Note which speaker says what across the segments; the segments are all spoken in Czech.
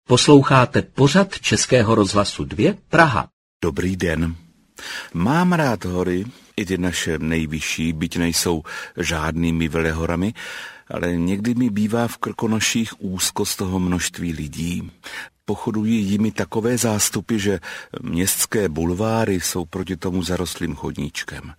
Speaker 1: Posloucháte pořad Českého rozhlasu 2 Praha.
Speaker 2: Dobrý den. Mám rád hory, i ty naše nejvyšší, byť nejsou žádnými velehorami, ale někdy mi bývá v Krkonoších úzko z toho množství lidí. Pochodují jimi takové zástupy, že městské bulváry jsou proti tomu zarostlým chodníčkem.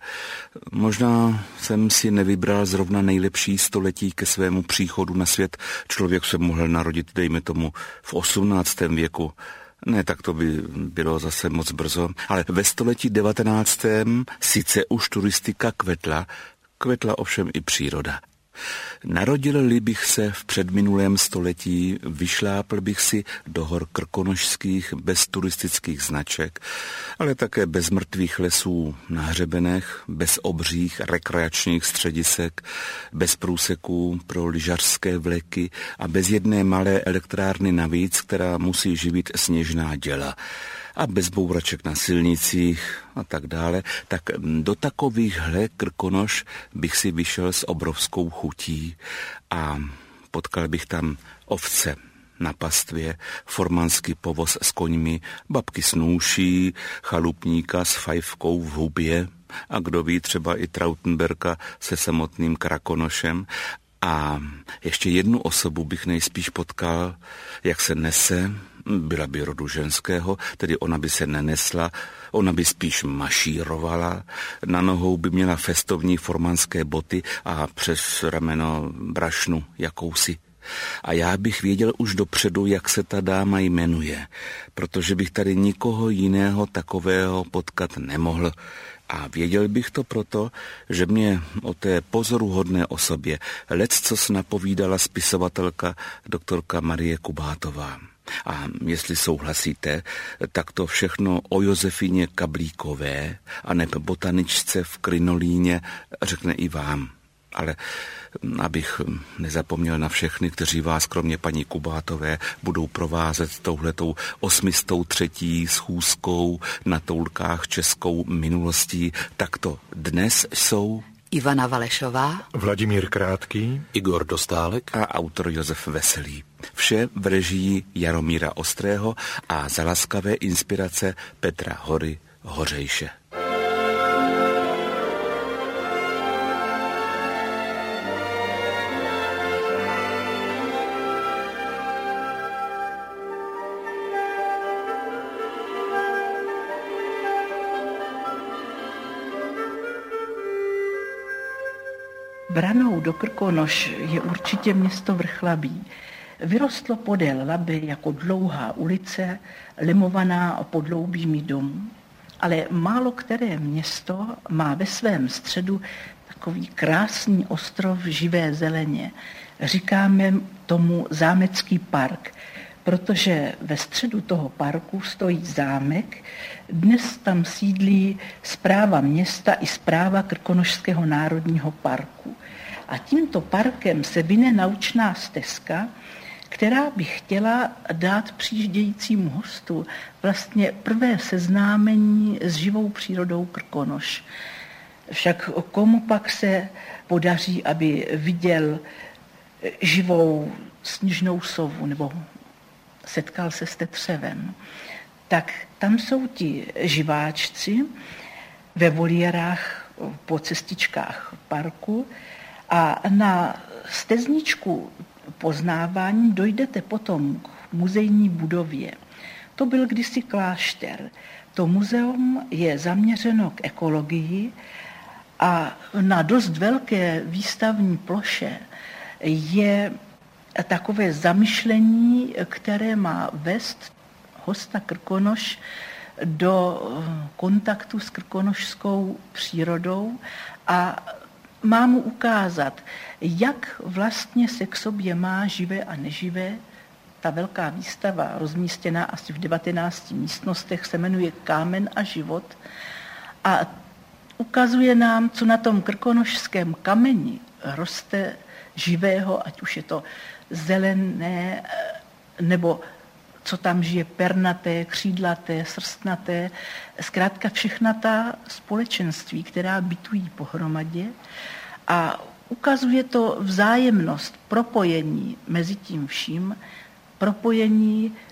Speaker 2: Možná jsem si nevybral zrovna nejlepší století ke svému příchodu na svět. Člověk se mohl narodit, dejme tomu, v 18. věku. Ne, tak to by bylo zase moc brzo. Ale ve století 19. sice už turistika kvetla ovšem i příroda. Narodil-li bych se v předminulém století, vyšlápl bych si do hor krkonošských bez turistických značek, ale také bez mrtvých lesů na hřebenech, bez obřích rekreačních středisek, bez průseků pro lyžařské vleky a bez jedné malé elektrárny navíc, která musí živit sněžná děla. A bez bouraček na silnicích a tak dále, tak do takovýchhle Krkonoš bych si vyšel s obrovskou chutí a potkal bych tam ovce na pastvě, formanský povoz s koňmi, babky s nůší, chalupníka s fajfkou v hubě a kdo ví, třeba i Trautenberka se samotným Krakonošem. A ještě jednu osobu bych nejspíš potkal, jak se nese, byla by rodu ženského, tedy ona by se nenesla, ona by spíš mašírovala, na nohou by měla festovní formanské boty a přes rameno brašnu jakousi. A já bych věděl už dopředu, jak se ta dáma jmenuje, protože bych tady nikoho jiného takového potkat nemohl. A věděl bych to proto, že mě o té pozoruhodné osobě leccos napovídala spisovatelka doktorka Marie Kubátová. A jestli souhlasíte, tak to všechno o Josefině Kablíkové a neb botaničce v Krynolíně řekne i vám. Ale abych nezapomněl na všechny, kteří vás kromě paní Kubátové budou provázet touhletou 803. schůzkou na toulkách českou minulostí, tak to dnes jsou
Speaker 3: Ivana Valešová,
Speaker 4: Vladimír Krátký,
Speaker 5: Igor Dostálek
Speaker 2: a autor Josef Veselý. Vše v režii Jaromíra Ostrého a za laskavé inspirace Petra Hory Hořejše.
Speaker 6: Branou do Krkonoš je určitě město Vrchlabí. Vyrostlo podél Labe jako dlouhá ulice, lemovaná podloubími domů. Ale málo které město má ve svém středu takový krásný ostrov živé zeleně. Říkáme tomu zámecký park, protože ve středu toho parku stojí zámek. Dnes tam sídlí správa města i správa Krkonošského národního parku. A tímto parkem se vine naučná stezka, která by chtěla dát přijíždějícímu hostu vlastně prvé seznámení s živou přírodou Krkonoš. Však komu pak se podaří, aby viděl živou sněžnou sovu nebo setkal se s tetřevem, tak tam jsou ti živáčci ve voliérách po cestičkách parku a na stezničku poznávání dojdete potom k muzejní budově. To byl kdysi klášter. To muzeum je zaměřeno k ekologii a na dost velké výstavní ploše je takové zamyšlení, které má vést hosta Krkonoš do kontaktu s krkonošskou přírodou a má mu ukázat, jak vlastně se k sobě má živé a neživé. Ta velká výstava, rozmístěná asi v 19 místnostech, se jmenuje Kámen a život a ukazuje nám, co na tom krkonošském kameni roste živého, ať už je to zelené, nebo co tam žije pernaté, křídlaté, srstnaté, zkrátka všechna ta společenství, která bytují pohromadě a ukazuje to vzájemnost, propojení mezi tím vším, propojení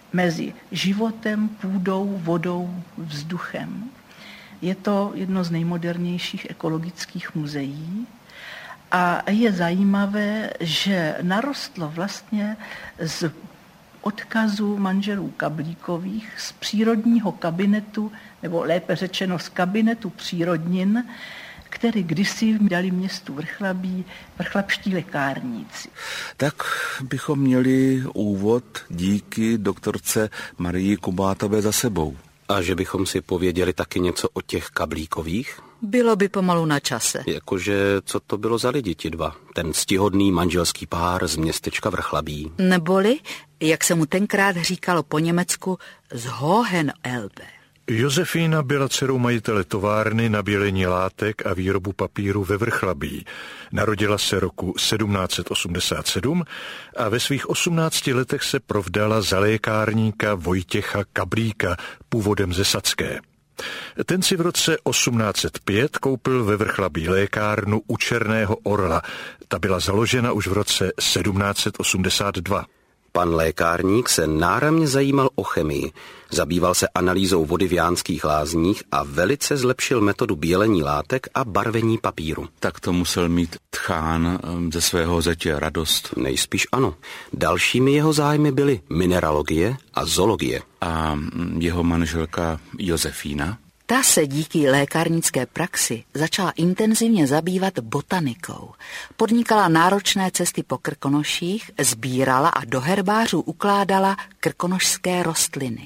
Speaker 6: mezi životem, půdou, vodou, vzduchem. Je to jedno z nejmodernějších ekologických muzeí a je zajímavé, že narostlo vlastně z odkazu manželů Kablíkových z přírodního kabinetu, nebo lépe řečeno z kabinetu přírodnin, který kdysi dali městu Vrchlabí vrchlabští lékárníci.
Speaker 2: Tak bychom měli úvod díky doktorce Marii Kubátové za sebou.
Speaker 3: A že bychom si pověděli taky něco o těch Kablíkových?
Speaker 4: Bylo by pomalu na čase.
Speaker 3: Jakože, co to bylo za lidi ti dva? Ten ctihodný manželský pár z městečka Vrchlabí.
Speaker 4: Neboli, jak se mu tenkrát říkalo po německu, z Hohenelbe.
Speaker 5: Josefína byla dcerou majitele továrny na bělení látek a výrobu papíru ve Vrchlabí. Narodila se roku 1787 a ve svých 18 letech se provdala za lékárníka Vojtěcha Kablíka, původem ze Sadské. Ten si v roce 1805 koupil ve Vrchlabí lékárnu u Černého Orla. Ta byla založena už v roce 1782.
Speaker 3: Pan lékárník se náramně zajímal o chemii, zabýval se analýzou vody v Jánských lázních a velice zlepšil metodu bělení látek a barvení papíru.
Speaker 2: Tak to musel mít tchán ze svého zetě radost.
Speaker 3: Nejspíš ano. Dalšími jeho zájmy byly mineralogie a zoologie.
Speaker 2: A jeho manželka Josefína?
Speaker 4: Ta se díky lékárnické praxi začala intenzivně zabývat botanikou. Podnikala náročné cesty po Krkonoších, sbírala a do herbářů ukládala krkonošské rostliny.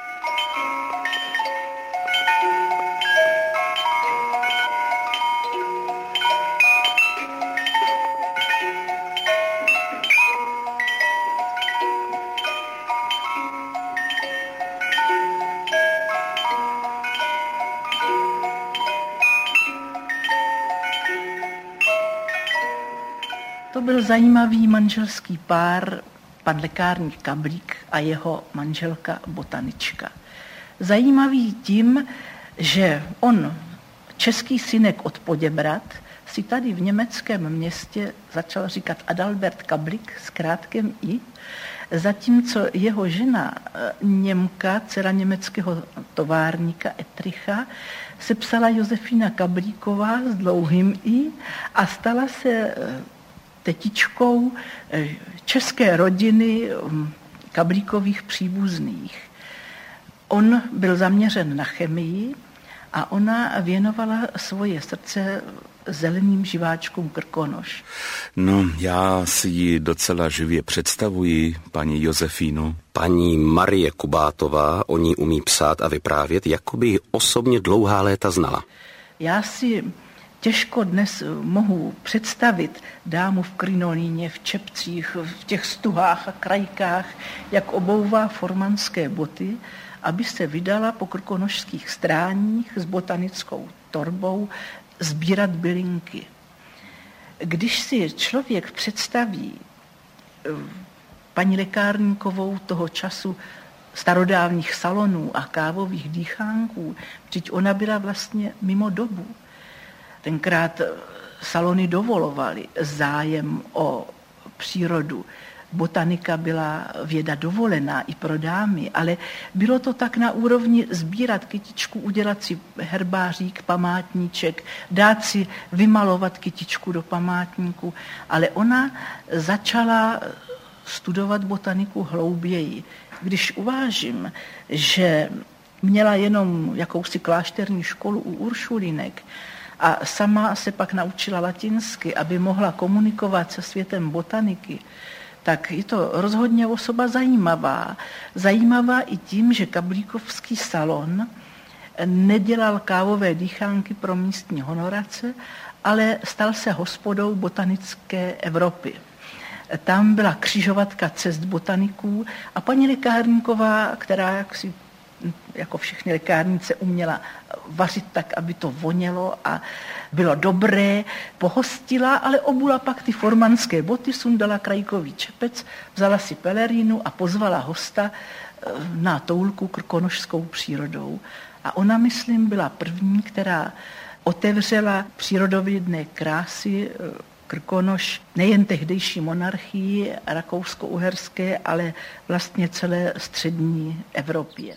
Speaker 6: To byl zajímavý manželský pár, pan lékárník Kablík a jeho manželka botanička. Zajímavý tím, že on, český synek od Poděbrad, si tady v německém městě začal říkat Adalbert Kablík s krátkem i, zatímco jeho žena Němka, dcera německého továrníka Etricha, se psala Josefína Kablíková s dlouhým i a stala se tetičkou české rodiny Kablíkových příbuzných. On byl zaměřen na chemii a ona věnovala svoje srdce zeleným živáčkům Krkonoš.
Speaker 2: No, já si ji docela živě představuji, paní Josefínu.
Speaker 3: Paní Marie Kubátová o ní umí psát a vyprávět, jako by ji osobně dlouhá léta znala.
Speaker 6: Já si těžko dnes mohu představit dámu v krinolíně, v čepcích, v těch stuhách a krajkách, jak obouvá formanské boty, aby se vydala po krkonošských stráních s botanickou torbou sbírat bylinky. Když si člověk představí paní lékárníkovou toho času starodávných salonů a kávových dýchánků, vždyť ona byla vlastně mimo dobu. Tenkrát salony dovolovaly zájem o přírodu. Botanika byla věda dovolená i pro dámy, ale bylo to tak na úrovni sbírat kytičku, udělat si herbářík, památníček, dát si vymalovat kytičku do památníku. Ale ona začala studovat botaniku hlouběji. Když uvážím, že měla jenom jakousi klášterní školu u Uršulinek, a sama se pak naučila latinsky, aby mohla komunikovat se světem botaniky, tak je to rozhodně osoba zajímavá. Zajímavá i tím, že Kablíkovský salon nedělal kávové dýchánky pro místní honorace, ale stal se hospodou botanické Evropy. Tam byla křižovatka cest botaniků a paní lékárníková, která jaksi jako všechny lékárnice uměla vařit tak, aby to vonělo a bylo dobré, pohostila, ale obula pak ty formanské boty, sundala krajkový čepec, vzala si pelerínu a pozvala hosta na toulku krkonošskou přírodou. A ona, myslím, byla první, která otevřela přírodovědné krásy Krkonoš nejen tehdejší monarchii rakousko-uherské, ale vlastně celé střední Evropě.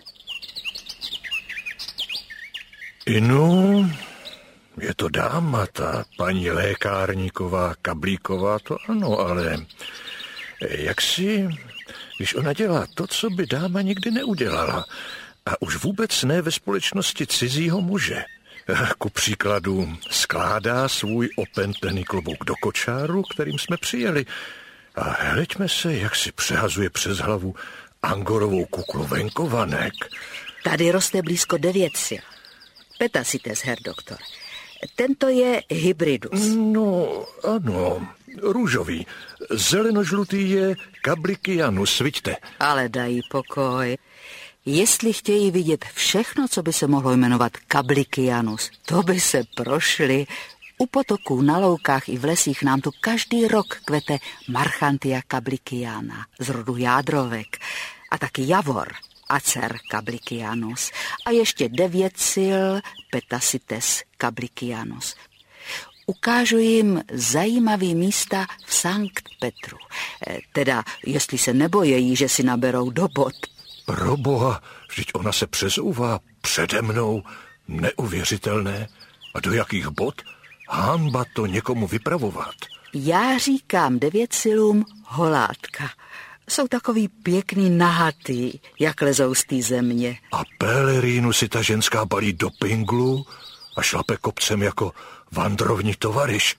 Speaker 5: No, je to dáma, ta paní lékárníková, Kablíková, to ano, ale jak si, když ona dělá to, co by dáma nikdy neudělala, a už vůbec ne ve společnosti cizího muže. Ku příkladu skládá svůj opentlený klobouk do kočáru, kterým jsme přijeli. A hleďme se, jak si přehazuje přes hlavu angorovou kuklu venkovanek.
Speaker 4: Tady roste blízko 9 sil. Petacites, Herr doktor. Tento je hybridus.
Speaker 5: No, ano, růžový. Zelenožlutý je Kablikianus, vidíte.
Speaker 4: Ale dají pokoj. Jestli chtějí vidět všechno, co by se mohlo jmenovat Kablikianus, to by se prošli. U potoků, na loukách i v lesích nám tu každý rok kvete Marchantia kablikiana z rodu jádrovek a taky javor, Acer kablikianus a ještě 9 sil Petacites kablikianus. Ukážu jim zajímavý místa v Sankt Petru. Teda, jestli se nebojejí, že si naberou do bod.
Speaker 5: Proboha, vždyť ona se přezouvá přede mnou. Neuvěřitelné. A do jakých bod? Hanba to někomu vypravovat.
Speaker 4: Já říkám 9 silům holátka. Jsou takový pěkný nahatý, jak lezou z té země.
Speaker 5: A pelerínu si ta ženská balí do pinglu a šlape kopcem jako vandrovní tovariš.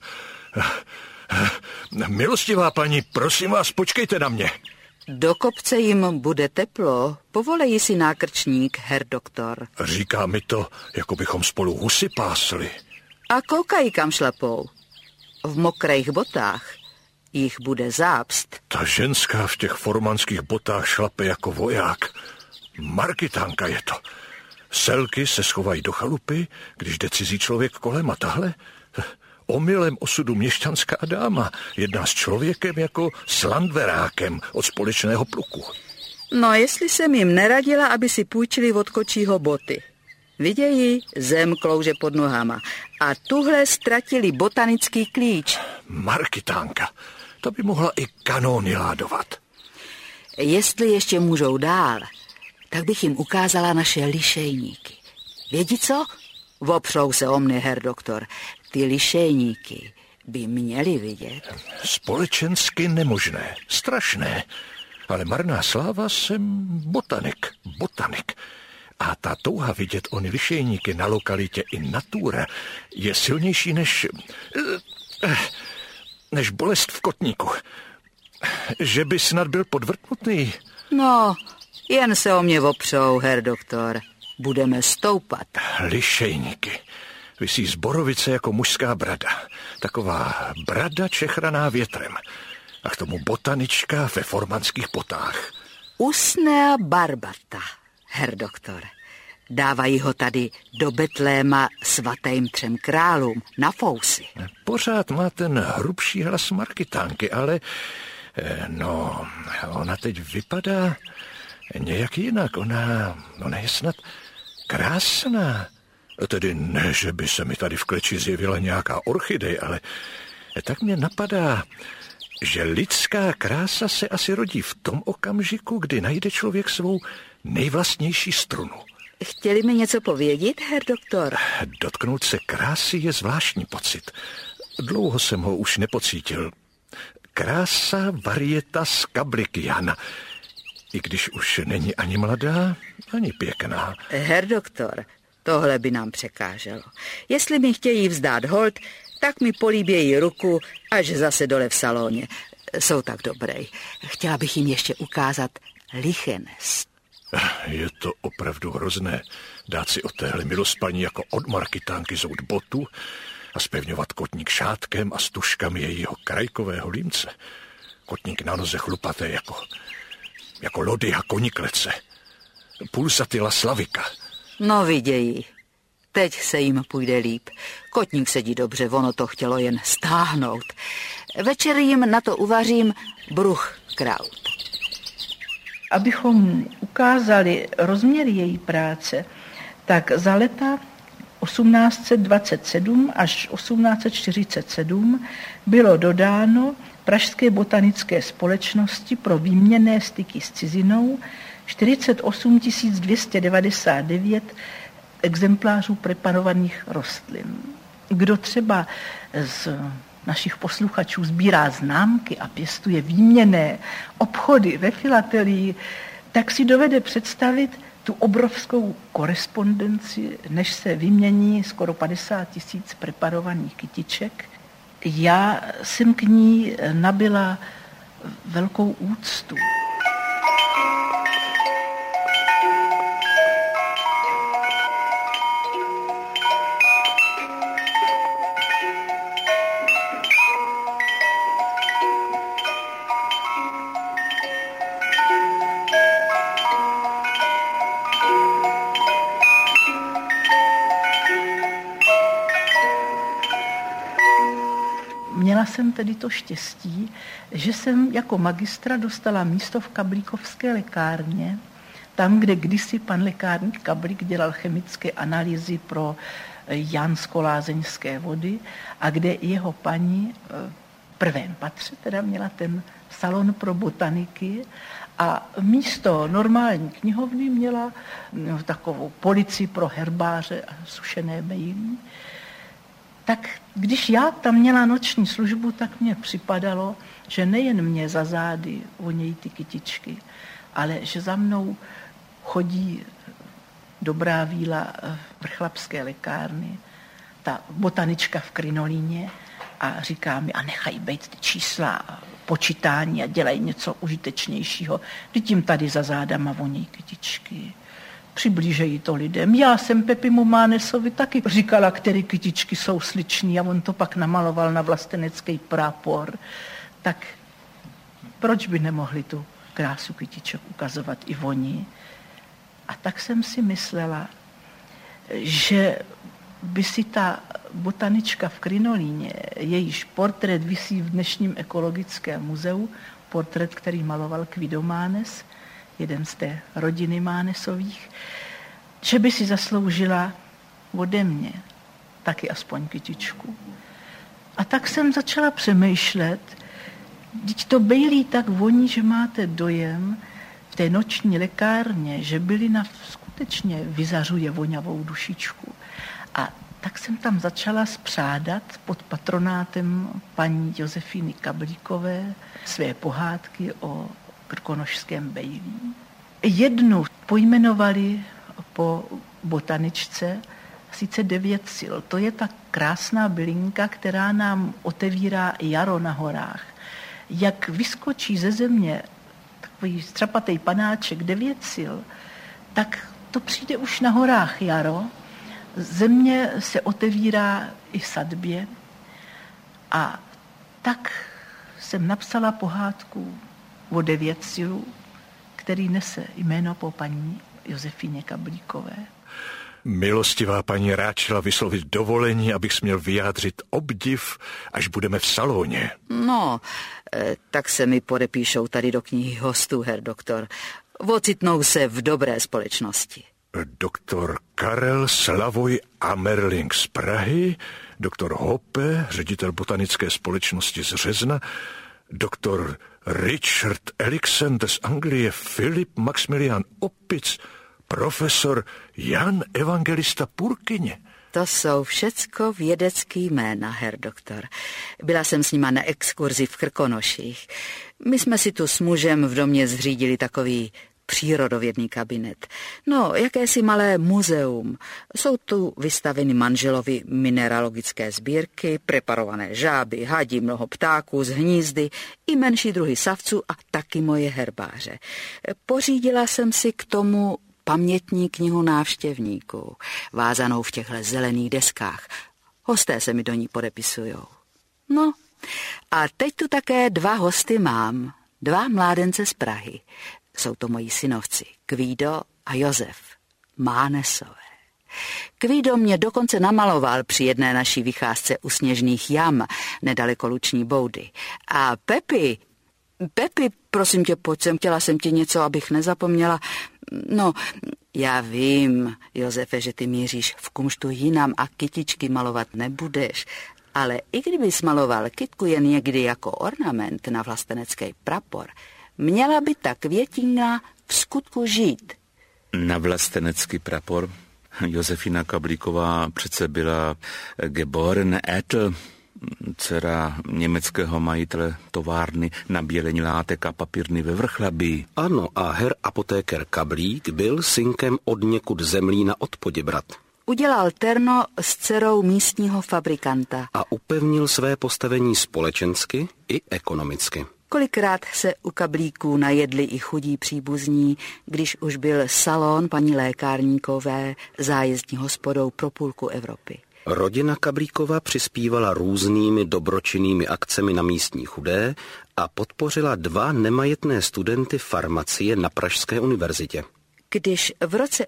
Speaker 5: Milostivá paní, prosím vás, počkejte na mě.
Speaker 4: Do kopce jim bude teplo. Povolejí si nákrčník, Herr doktor.
Speaker 5: Říká mi to, jako bychom spolu husy pásli.
Speaker 4: A koukají, kam šlapou. V mokrých botách jich bude zápst.
Speaker 5: Ta ženská v těch formanských botách šlape jako voják. Markitánka je to. Selky se schovají do chalupy, když jde cizí člověk kolem a tahle... Omylem osudu měšťanská dáma jedná s člověkem jako s landverákem od společného pluku.
Speaker 4: No, jestli jsem jim neradila, aby si půjčili od kočího boty. Vidějí, zem klouže pod nohama. A tuhle ztratili botanický klíč.
Speaker 5: Markitánka, to by mohla i kanóny ládovat.
Speaker 4: Jestli ještě můžou dál, tak bych jim ukázala naše lišejníky. Vědí co? Opřou se o mne, Herr doktor. Ty lišejníky by měli vidět.
Speaker 5: Společensky nemožné, strašné. Ale marná sláva, jsem botanik. A ta touha vidět ony lišejníky na lokalitě in natura je silnější než bolest v kotníku. Že by snad byl podvrtnutý.
Speaker 4: No, jen se o mě opřou, Herr doktor. Budeme stoupat.
Speaker 5: Lišejníky. Visí z borovice jako mužská brada. Taková brada čechraná větrem. A k tomu botanička ve formanských potách.
Speaker 4: Usnea barbata, Herr doktor. Dávají ho tady do Betléma svatým 3 králům na fousy.
Speaker 5: Pořád má ten hrubší hlas Markitánky, ale ona teď vypadá nějak jinak. Ona je snad krásná. Tedy ne, že by se mi tady v kleči zjevila nějaká orchidej, ale tak mě napadá, že lidská krása se asi rodí v tom okamžiku, kdy najde člověk svou nejvlastnější strunu.
Speaker 4: Chtěli mi něco povědět, Herr doktor?
Speaker 5: Dotknout se krásy je zvláštní pocit. Dlouho jsem ho už nepocítil. Krása varietas kablikiana. I když už není ani mladá, ani pěkná.
Speaker 4: Herr doktor, tohle by nám překáželo. Jestli mi chtějí vzdát hold, tak mi políbějí ruku až zase dole v salóně. Jsou tak dobrý. Chtěla bych jim ještě ukázat lichenes.
Speaker 5: Je to opravdu hrozné dát si od téhle milospaní jako od Markitánky zout botu a zpevňovat kotník šátkem a stužkami jejího krajkového límce. Kotník na noze chlupaté jako lody a koniklece. Pulsatila slavika.
Speaker 4: No vidějí. Teď se jim půjde líp. Kotník sedí dobře, ono to chtělo jen stáhnout. Večer jim na to uvařím bruchkraut.
Speaker 6: Abychom ukázali rozměr její práce, tak za leta 1827 až 1847 bylo dodáno Pražské botanické společnosti pro výměnné styky s cizinou 48 299 exemplářů preparovaných rostlin. Kdo třeba z našich posluchačů sbírá známky a pěstuje výměnné obchody ve filatelii, tak si dovede představit tu obrovskou korespondenci, než se vymění skoro 50 000 preparovaných kytiček. Já jsem k ní nabyla velkou úctu. Měla jsem tedy to štěstí, že jsem jako magistra dostala místo v Kablíkovské lékárně, tam, kde kdysi pan lékárník Kablík dělal chemické analýzy pro Jansko-lázeňské vody a kde jeho paní v prvém patře teda měla ten salon pro botaniky a místo normální knihovny měla takovou polici pro herbáře a sušené mejlí. Tak když já tam měla noční službu, tak mně připadalo, že nejen mě za zády vonějí ty kytičky, ale že za mnou chodí dobrá víla vrchlabské lékárny, ta botanička v krinolíně a říká mi, a nechají bejt ty čísla a počítání a dělají něco užitečnějšího. Vždyť jim tady za zádama vonějí kytičky. Přiblížejí to lidem. Já jsem Pepimu Mánesovi taky říkala, které kytičky jsou sličný a on to pak namaloval na vlastenecký prápor. Tak proč by nemohli tu krásu kytiček ukazovat i oni? A tak jsem si myslela, že by si ta botanička v krinolíně, jejíž portrét visí v dnešním ekologickém muzeu, portrét, který maloval Guido Mánes, jeden z té rodiny Mánesových, že by si zasloužila ode mě taky aspoň kytičku. A tak jsem začala přemýšlet, vždyť to bejlí tak voní, že máte dojem v té noční lékárně, že bylina skutečně vyzařuje voňavou dušičku. A tak jsem tam začala spřádat pod patronátem paní Josefíny Kablíkové své pohádky o krkonošském bejlí. Jednu pojmenovali po botaničce, sice 9 sil. To je ta krásná bylinka, která nám otevírá jaro na horách. Jak vyskočí ze země takový střapatý panáček 9 sil, tak to přijde už na horách jaro. Země se otevírá i sadbě a tak jsem napsala pohádku o 9 silů, který nese jméno po paní Josefíně Kablíkové.
Speaker 5: Milostivá paní ráčila vyslovit dovolení, abych směl vyjádřit obdiv, až budeme v salóně.
Speaker 4: No, tak se mi podepíšou tady do knihy hostů, herr doktor. Ocitnou se v dobré společnosti.
Speaker 5: Doktor Karel Slavoj Amerling z Prahy, doktor Hoppe, ředitel botanické společnosti z Řezna, doktor Richard Eriksen z Anglie, Filip Maximilian Oppic, profesor Jan Evangelista Purkyně.
Speaker 4: To jsou všecko vědecký jména, herr doktor. Byla jsem s nima na exkurzi v Krkonoších. My jsme si tu s mužem v domě zřídili takový přírodovědný kabinet. No, jakési malé muzeum. Jsou tu vystaveny manželovi mineralogické sbírky, preparované žáby, hadi, mnoho ptáků z hnízdy i menší druhy savců a taky moje herbáře. Pořídila jsem si k tomu pamětní knihu návštěvníků, vázanou v těchto zelených deskách. Hosté se mi do ní podepisujou. No, a teď tu také 2 hosty mám, 2 mládence z Prahy. Jsou to moji synovci, Guido a Josef Mánesové. Guido mě dokonce namaloval při jedné naší vycházce u Sněžných jam, nedaleko Luční Boudy. A Pepi, prosím tě, pojď sem, chtěla jsem ti něco, abych nezapomněla. No, Já vím, Josefe, že ty míříš v kumštu jinam a kytičky malovat nebudeš, ale i kdybys maloval kytku jen někdy jako ornament na vlastenecký prapor, měla by ta květina v skutku žít.
Speaker 2: Na vlastenecký prapor? Josefina Kablíková přece byla geboren Ettel, dcera německého majitele továrny na bělení látek a papírny ve Vrchlabí.
Speaker 3: Ano, a herr apotéker Kablík byl synkem od někud Zemlína od Poděbrad.
Speaker 4: Udělal terno s dcerou místního fabrikanta.
Speaker 3: A upevnil své postavení společensky i ekonomicky.
Speaker 4: Kolikrát se u Kablíků najedli i chudí příbuzní, když už byl salon paní lékárníkové zájezdní hospodou pro půlku Evropy.
Speaker 3: Rodina Kablíkova přispívala různými dobročinnými akcemi na místní chudé a podpořila 2 nemajetné studenty farmacie na Pražské univerzitě.
Speaker 4: Když v roce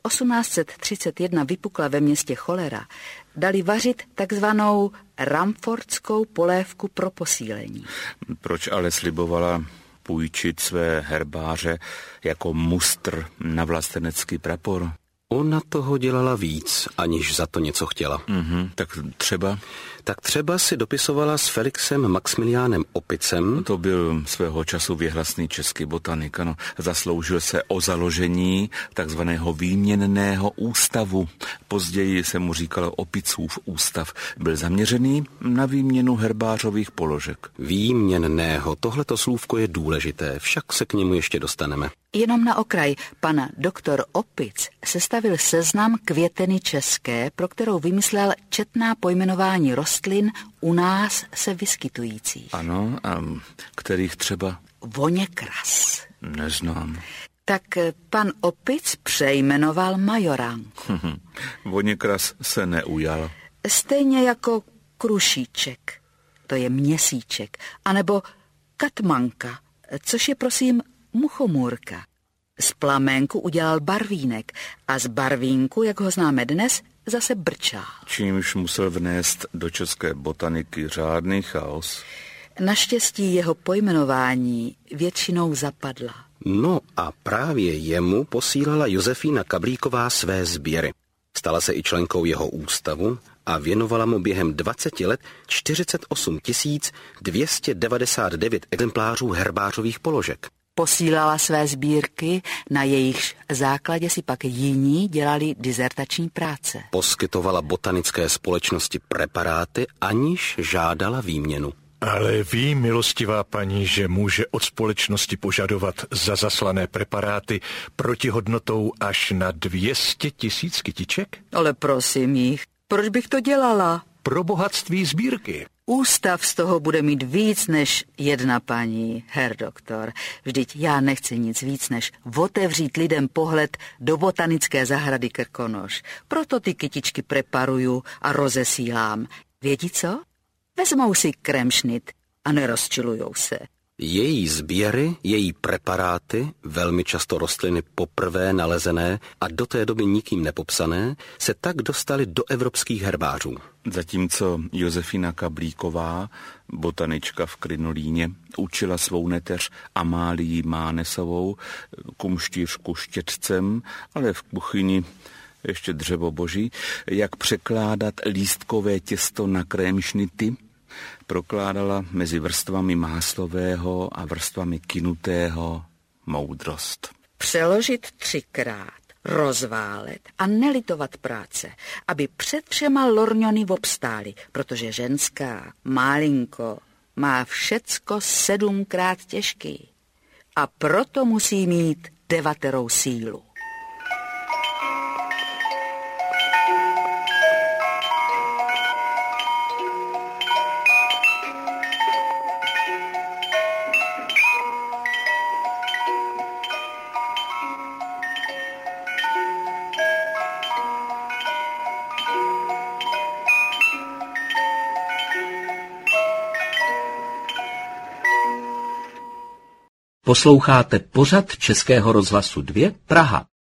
Speaker 4: 1831 vypukla ve městě cholera, dali vařit takzvanou ramfordskou polévku pro posílení.
Speaker 2: Proč ale slibovala půjčit své herbáře jako mustr na vlastenecký prapor?
Speaker 3: Ona toho dělala víc, aniž za to něco chtěla.
Speaker 2: Tak třeba?
Speaker 3: Tak třeba si dopisovala s Felixem Maxmiliánem Opicem.
Speaker 2: To byl svého času věhlasný český botanik, ano. Zasloužil se o založení takzvaného výměnného ústavu. Později se mu říkalo Opicův ústav. Byl zaměřený na výměnu herbářových položek.
Speaker 3: Výměnného, tohleto slůvko je důležité, však se k němu ještě dostaneme.
Speaker 4: Jenom na okraj, pan doktor Opic sestavil seznam květeny české, pro kterou vymyslel četná pojmenování rostlin u nás se vyskytujících.
Speaker 2: Ano, a kterých třeba?
Speaker 4: Voněkras.
Speaker 2: Neznám.
Speaker 4: Tak pan Opic přejmenoval majoránku.
Speaker 2: Voněkras se neujal.
Speaker 4: Stejně jako krušíček, to je měsíček, anebo katmanka, což je prosím muchomůrka. Z plamenku udělal barvínek a z barvínku, jak ho známe dnes, zase brčál.
Speaker 2: Čímž musel vnést do české botaniky řádný chaos.
Speaker 4: Naštěstí jeho pojmenování většinou zapadla.
Speaker 3: No a právě jemu posílala Josefína Kablíková své sběry. Stala se i členkou jeho ústavu a věnovala mu během 20 let 48 299 exemplářů herbářových položek.
Speaker 4: Posílala své sbírky, na jejichž základě si pak jiní dělali dizertační práce.
Speaker 3: Poskytovala botanické společnosti preparáty, aniž žádala výměnu.
Speaker 5: Ale ví, milostivá paní, že může od společnosti požadovat za zaslané preparáty protihodnotou až na 200 000 kytiček?
Speaker 4: Ale prosím jich, proč bych to dělala?
Speaker 5: Pro bohatství sbírky.
Speaker 4: Ústav z toho bude mít víc než jedna paní, herr doktor. Vždyť já nechci nic víc, než otevřít lidem pohled do botanické zahrady Krkonoš. Proto ty kytičky preparuju a rozesílám. Vědí co? Vezmou si kremšnit a nerozčilujou se.
Speaker 3: Její sběry, její preparáty, velmi často rostliny poprvé nalezené a do té doby nikým nepopsané, se tak dostaly do evropských herbářů.
Speaker 2: Zatímco Josefina Kablíková, botanička v Krynolíně, učila svou neteř Amálii Mánesovou kumštířku štětcem, ale v kuchyni ještě dřevo boží, jak překládat lístkové těsto na krémšnity, prokládala mezi vrstvami máslového a vrstvami kynutého moudrost.
Speaker 4: Přeložit 3krát, rozválet a nelitovat práce, aby před všema lorňony obstály, protože ženská, malinko, má všecko 7krát těžký a proto musí mít 9 sílu.
Speaker 1: Posloucháte pořad Českého rozhlasu 2 Praha.